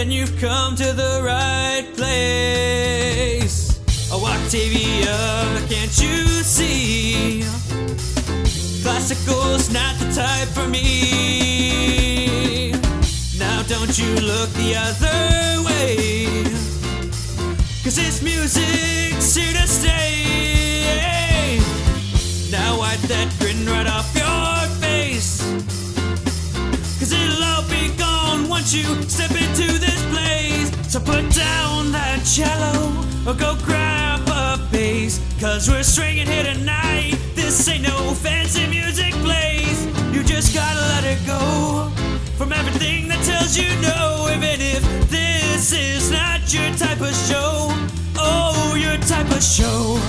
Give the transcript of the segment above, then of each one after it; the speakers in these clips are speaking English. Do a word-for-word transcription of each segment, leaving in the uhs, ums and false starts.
then you've come to the right place. Oh, Octavia, can't you see? Classical's not the type for me. Now don't you look the other way, 'cause this music's here to stay. Now wipe that grin right off your face, 'cause it'll all be gone once you step into this place. So put down that cello or go grab a bass, 'cause we're stringing here tonight. This ain't no fancy music place. You just gotta let it go from everything that tells you no, even if this is not your type of show. Oh, your type of show.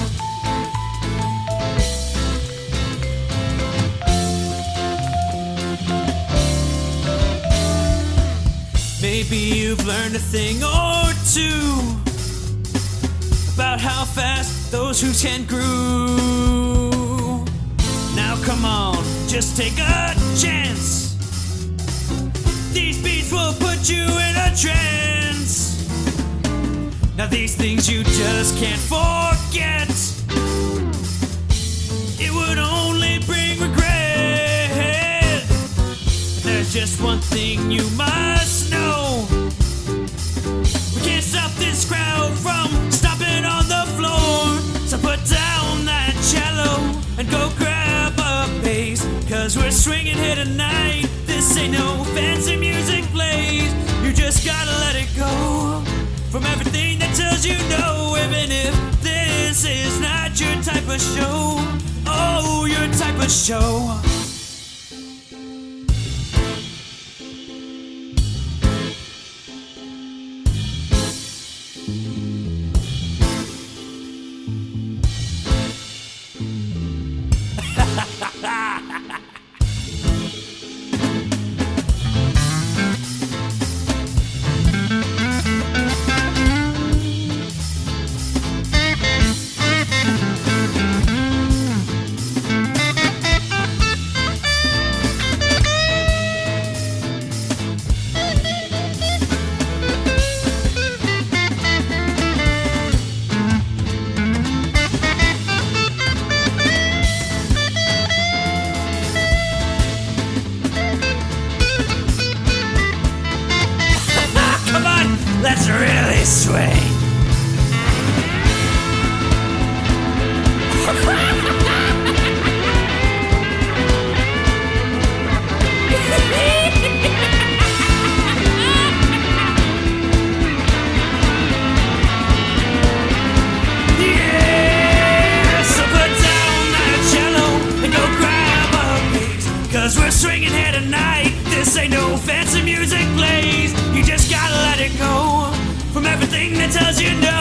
Maybe you've learned a thing or two about how fast those hoops can groove. Now come on, just take a chance. These beats will put you in a trance. Now these things you just can't forget. It would only bring regret. There's just one thing you must know. We can't stop this crowd from stomping on the floor. So put down that cello and go grab a bass, 'cause we're swinging here tonight. This ain't no fancy music place. You just gotta let it go from everything that tells you no, even if this is not your type of show. Oh, your type of show. Let's really swing. Yeah, so put down that cello and go grab a bass, 'cause we're swinging here tonight. This ain't no fancy music place. You just gotta let it go from everything that tells you no.